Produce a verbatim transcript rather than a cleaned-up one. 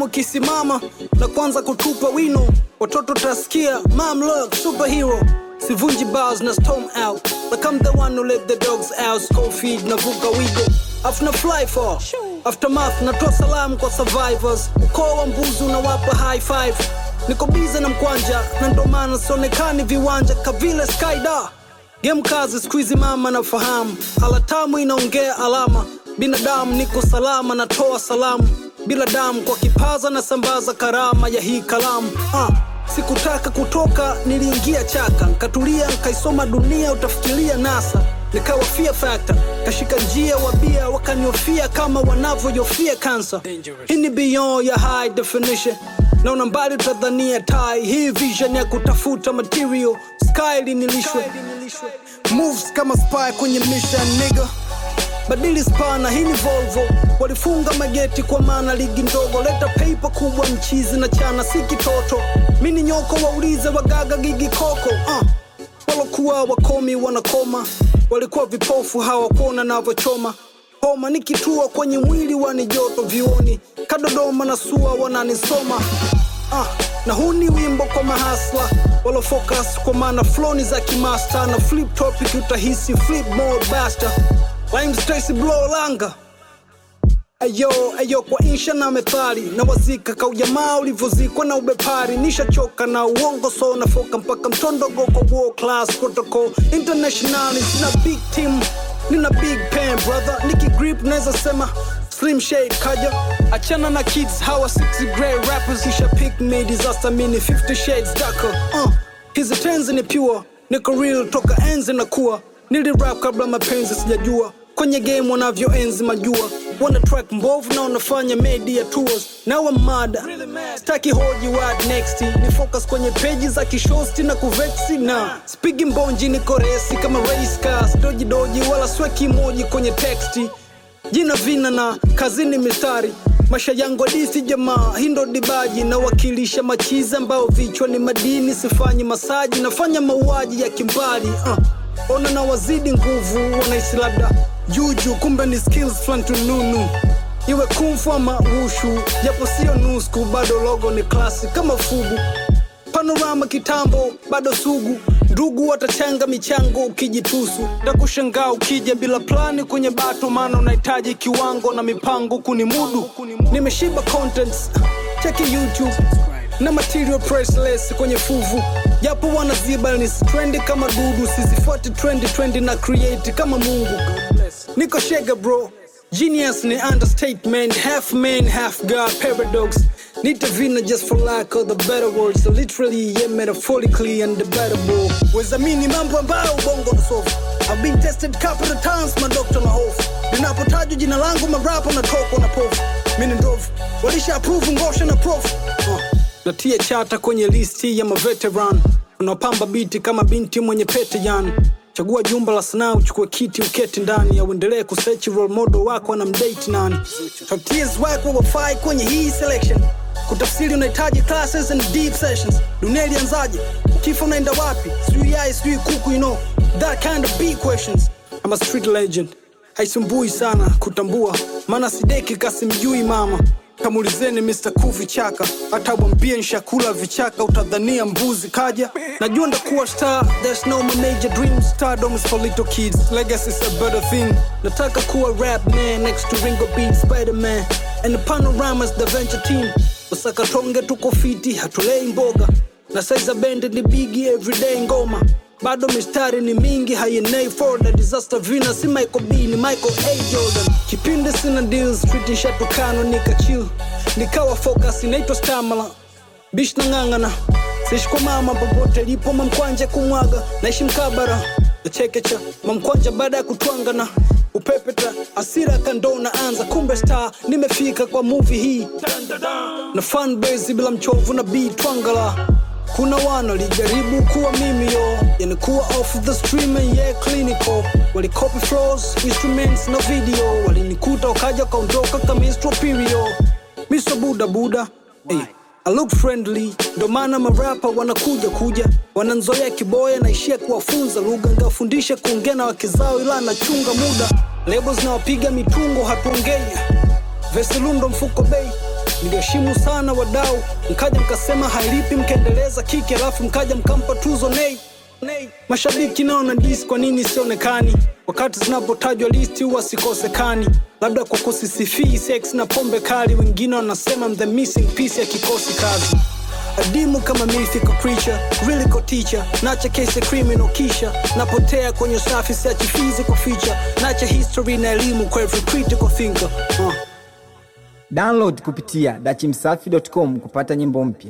ukisimama na kwanza kutupa wino, watoto tasikia mom look superhero. Sivunji bars na storm out, like I'm the one who let the dogs out. School feed na vuka wigo, after fly for aftermath na toa salamu kwa survivors. Ukoo wa mbuzi unawapa high five. Niko bize na mkwanja na ndo maana sionekani viwanja kavile skyda. Game kazi squeezy mama na fahamu, halatamu inaongea alama. Binadamu niko salama na toa salamu, bila damu kwa kipaza na sambaza karama ya hii kalamu. uh. Sikutaka kutoka, niliingia chaka, katulia nkaisoma dunia utafikiria NASA. Nikawa fear factor, kashika njia wabia wakaniofia kama wanavyoyofia cancer. Hii ni beyond ya high definition, naona mbali utadhania tai. Hii vision ya kutafuta material, sky linilishwe. Moves kama spy kwenye mission nigga, badili spana hii ni Volvo. Walifunga mageti kwa maana ligi ndogo, leta paper kubwa mchizi na chana si kitoto. Mini nyoko waulize wagaga gigi koko. uh. Walokuwa wakomi wanakoma, walikuwa vipofu hawakuona navyochoma. Homa nikitua kwenye mwili wani joto vioni, kadodoma na sua wananisoma. uh. Na huu ni wimbo kwa mahasla walo focus kwa maana flow ni za kimaster. Na flip topic utahisi flip mode basta. Lime Stacy blow langa. Ayo, ayo kwa insha na methali, na wazika ka ujamaa ulivozikwa na ubepari. Nisha choka na uongo so na foka mpaka mtondogo kwa world class protocol. Internationally sina big team, nina big pen brother. Niki grip neza sema slim shade kaja. Achana na kids hawa sixty grade rappers. Isha pick me disaster mini fifty shades darker. uh. Hizi tenzi ni pure, niko real toka enzi na kuwa. Nili rap kabla mapenzi sijajua, kwenye game wanavyo enzi majua. Wana track mbovu na wanafanya media tours. Now I'm mad, staki hoji what next. Ni focus kwenye pages za kishosti na kuvexi na spigi mbonji niko resi kama race cars. Doji doji wala sweki moji kwenye texti. Jina vina na kazini mistari. Masha yangu adisi jamaa hindo dibaji, na wakilisha machiza ambao vichwa ni madini. Sifanyi masaji, nafanya mauaji ya kimbali. uh. Ona na wazidi nguvu, wanaisi labda juju, kumbe ni skills flan tununu. Iwe kumfu ama wushu, japo sio nusku, bado logo ni klasi kama fugu. Panorama kitambo, bado sugu. Ndugu watachanga michango ukijitusu. Takushangaa ukija bila plani kwenye bato, maana unahitaji kiwango na mipango kunimudu. Nimeshiba contents, cheki YouTube na material priceless kwenye fuvu. Japo wanaziba ni trendy kama dudu, sizifuati trendy trendy na create kama Mungu. Niko shega bro, genius ni understatement. Half man, half God, paradox. Nita vina just for lack of the better words. So literally, yeah, metaphorically undebatable. Wezamini mambo ambayo bongo na sofu. I've been tested couple of times, my doctor na hofu. Ninapotajwa jina langu marapo na toko na pofu. Mini ndovu, walisha approve ngosha na prof. uh. Natia chata kwenye listi ya maveteran, unapamba biti kama binti mwenye pete yani. Chagua jumba la sanaa, uchukue kiti uketi ndani, ya uendelee kusearch role model wako na mdate nani. Top tiers wako wafai kwenye hii selection. Kutafsiri unahitaji classes and deep sessions. Dunia ilianzaje? Kifo naenda wapi? Sijui yai, sijui kuku, you know. That kind of big questions. I'm a street legend. Haisumbui sana kutambua, maana sideki kasi mjui mama. Kamulizeni mister Kufi Chaka, hata wambie nshakula vichaka utadhania mbuzi kaja. Najua ndakuwa star, there's no more major dreams. Stardom is for little kids, legacy is a better thing. Nataka kuwa rap man next to Ringo Beats, Spider-Man and the Panoramas, the venture team. Wasaka tonge tuko fiti, hatulei mboga. Na saiza band ni bigi everyday ngoma. Bado mistari ni mingi, haienei for the disaster vina. Si Michael B ni Michael A. Jordan. Kipinde sina deals, street nishatukano nika chill. Nikawa focus, inaitwa stamina. Bish na ngangana, sishi kwa mama popote lipo mamkwanja kumwaga. Naishi mkabara, chekecha mamkwanja baada ya kutwangana. Upepeta, asira kandona anza, kumbe star. Nimefika kwa movie hii na fanbase bila mchovu na beat twangala. Kuna wana lijaribu kuwa mimi yo, yani kuwa off the stream and yeah clinical. Wali copy flows, instruments na video. Wali nikuta wakaja kaondoka kama Mister Period. Mister Buda Buda, hey, I look friendly. Ndo maana marapa wanakuja kuja, wananzoea kiboya naishia kuwafunza lugha. Ngafundisha kuongea na wakizao ila nachunga muda. Labels na wapiga mitungo hatuongei. Vesilundo mfuko bei, Niliheshimu sana wadau, mkaja mkasema hailipi, mkaendeleza kiki, alafu mkaja mkampa tuzo Nay. Mashabiki nao na dis kwa nini sionekani, wakati zinapotajwa listi huwa sikosekani. Labda kwa kusisifii sex na pombe kali, wengine wanasema I'm the missing piece ya kikosi kazi. Adimu kama mythical creature, really go teacher. Nacha case criminal kisha, napotea kwenye safi siachi physical feature. Nacha history na elimu kwa every critical thinker. uh. Download kupitia dachimsafi dot com kupata nyimbo mpya.